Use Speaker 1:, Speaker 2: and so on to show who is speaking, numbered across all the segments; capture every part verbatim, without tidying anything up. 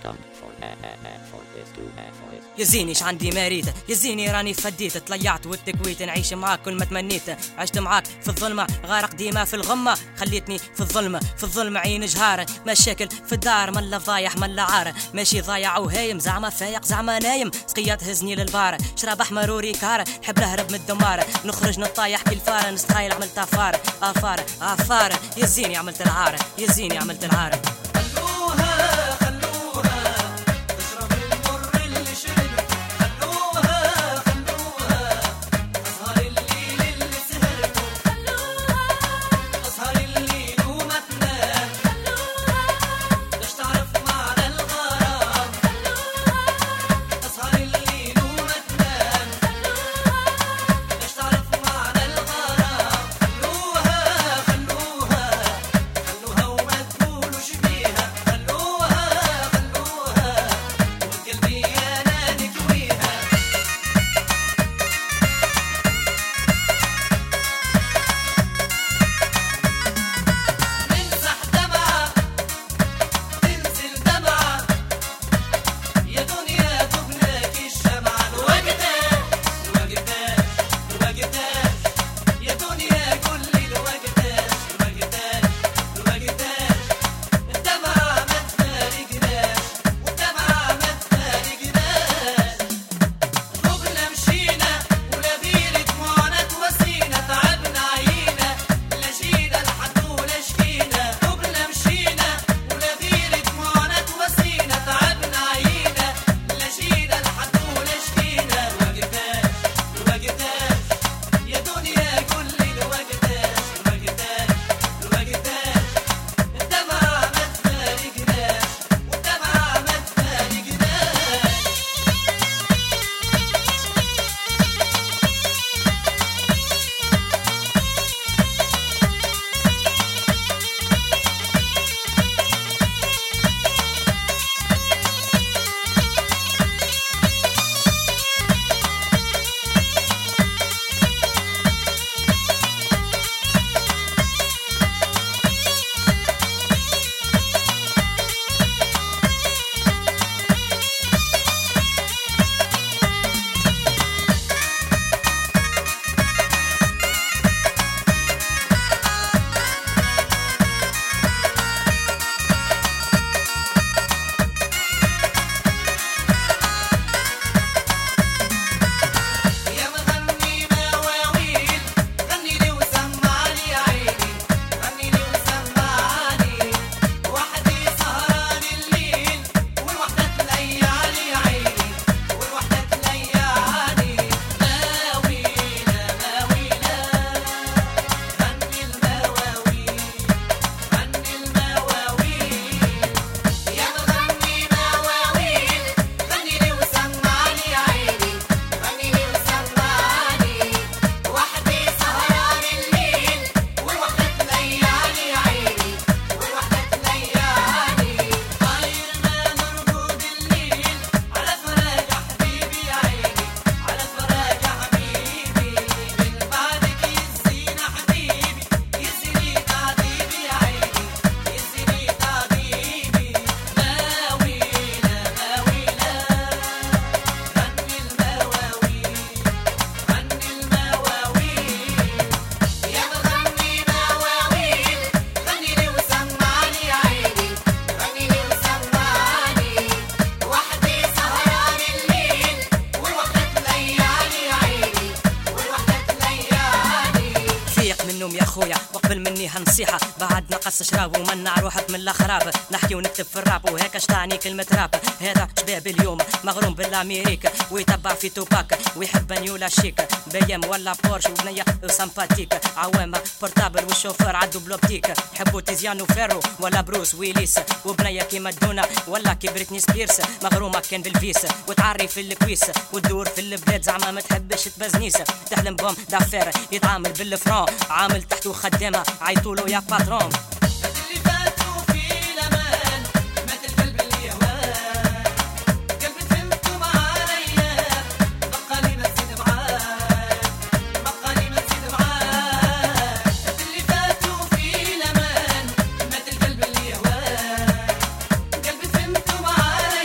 Speaker 1: يا زيني عندي مريضة، يا زيني راني فديت، طلعت والتكويت نعيش معاك كل ما تمنيت، عشت معاك في الظلمة غارق ديما في الغمة، خليتني في الظلمة في الظلمة عين جهارة، مشاكل في الدار ملا ضايح ملا عارة، ماشي ضايع وهايم زعما فايق زعما نايم، سقيا تهزني للبارة، شراب احمر وريكارة، نحب نهرب من الدمارة، نخرج نطايح كالفارة، نستخايل عملت افارة افارة افارة، يا زيني عملت العارة، يا زيني عملت العارة. يا خويا وقبل مني هنصيحة بعد نقص شراب ومنع روحك من الخراب، نحكي ونكتب في الراب وهيك اشتعني كلمة راب، هذا شباب اليوم مغروم بالامريكا ويتبع في توباك ويحب نيولا شيك بيم ولا بورش وبنية وسمباتيك، عوامة بورتابل والشوفير عدو بلوبتيك، يحبوا تيزيانو فيرو ولا بروس ويليس وبنية كيما دونا ولا كي بريتني سبيرس، مغرومة كان بالفيس وتعري في الكويس وتدور في البلاد زعما ما تحبش تبزنيس، تحلم بهم دافير يتعامل بالفران عامل تحته خدامة عيطولو يا باترون.
Speaker 2: قلبي فهمته معايا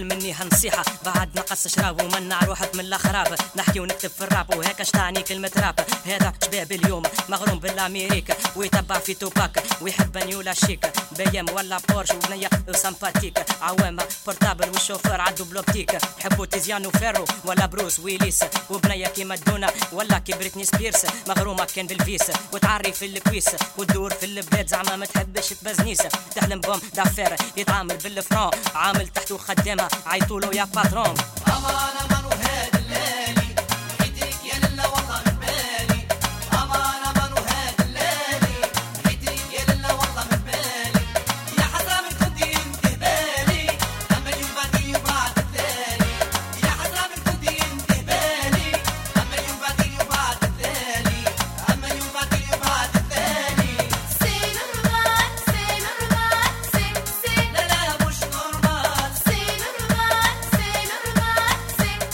Speaker 1: واقبل مني هالنصيحة بعد نقص شراب ومنع روحك من الاخراب. نحكي ونكتب في الراب وهيك اش تعني كلمة راب. هذا شباب اليوم مغروم بالامريكا ويتبع في توباك ويحب نيولا شيك بيام ولا بورش وبنية وسمباتيك عوامة بورتابل والشوفير عدو بلوبتيك يحبوا تيزيانو فيرو ولا بروس ويليس وبنية كيما دونا ولا كي بريتني سبيرس مغرومة كان بالفيس وتعري في الكويس وتدور في البلاد زعما ما تحبش تبزنيس تحلم بوم دافير يتعامل بالفران عامل تحته خدامة عيطولو يا باترون.
Speaker 2: أمان أمان وهاد الليالي حيتك يا لله والله من بالي. أمان أمان وهاد الليالي حيتك يا لله والله من بالي. يا حسرة من كنت ينتهي بالي أما اليوم بعدي وبعد التالي. يا حسرة من كنت ينتهي بالي أما اليوم بعدي وبعد التالي. أما اليوم بعدي وبعد التالي.
Speaker 3: سي نورمال سي نورمال سي سي
Speaker 2: لا لا مش نورمال.
Speaker 3: سي نورمال سي نورمال سي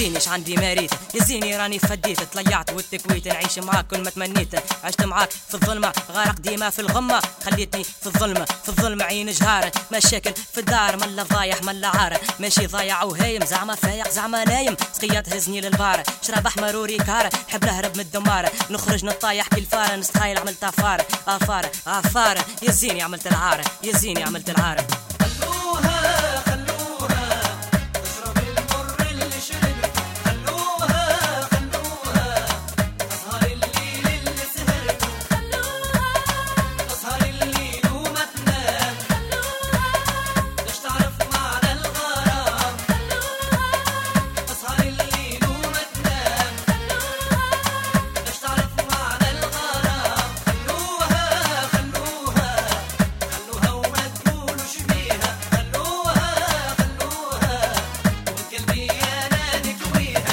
Speaker 1: يزيني اش عندي مريت، يزيني راني فديت، طليعت والتكويت نعيش معاك كل ما تمنيت، عشت معاك في الظلمة غارق ديما في الغمة، خليتني في الظلمة في الظلمة عين جهار، مشاكل في الدار ملا ضايح ملا عار، ماشي ضايع وهايم زعما فايق زعما نايم، سقيا تهزني للبار، شراب احمر وريكار، حب نهرب من الدمار، نخرج نطايح كالفار، نستخايل عملت افار افار افار، يزيني عملت العار، يزيني عملت العار.
Speaker 2: خلوها خلوها تشرب المر اللي شربته، خلوها خلوها تسهر الليل اللي سهرته، خلوها تسهر الليل وما تنام، خلوها باش تعرف معنى الغرام، خلوها تسهر الليل وما تنام، خلوها باش تعرف معنى الغرام، خلوها خلوها خلوها وما تقولوش بيها، خلوها خلوها وقلبي انا نكويها.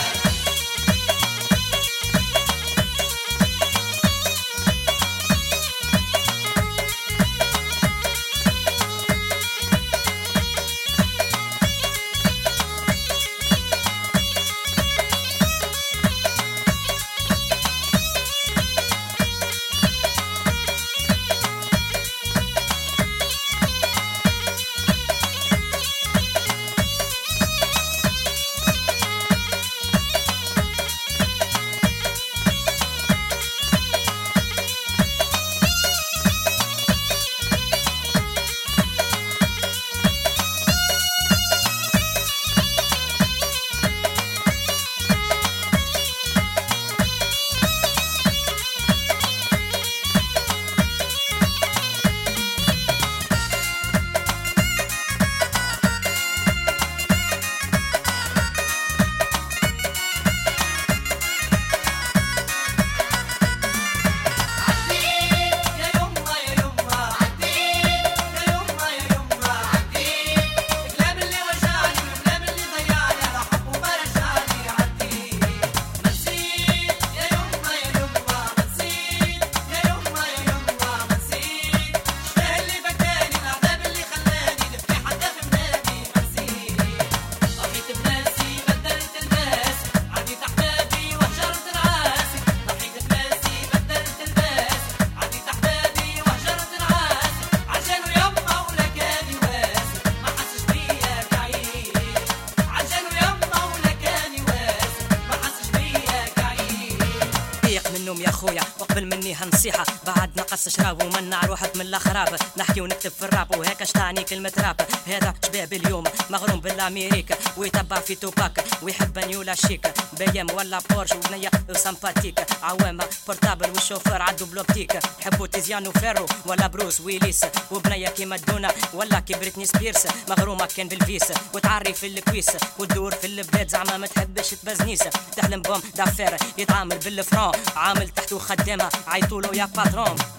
Speaker 1: منهم يا خويا وقبل مني هالنصيحة، بعد نقص شراب ومنع روحك من الخراب، نحكي ونكتب في الراب وهيك اشتعني كلمة راب، هذا شباب اليوم مغروم بالامريكا، ويتبع في توباك ويحب نيولا شيك، بيام ولا بورش وبنية وسمباتيك، عوامة بورتابل والشوفير عدو بلوبتيك، يحبوا تيزيانو فيرو ولا بروس ويليس، وبنية كيما دونا ولا كي بريتني سبيرس، مغرومة كان بالفيس وتعري في الكويس، وتدور في البلاد زعما ما تحبش تبزنيس، تحلم بوم دافير يتعامل بالفرون، عامل تحته خدامة عيطولو يا باترون.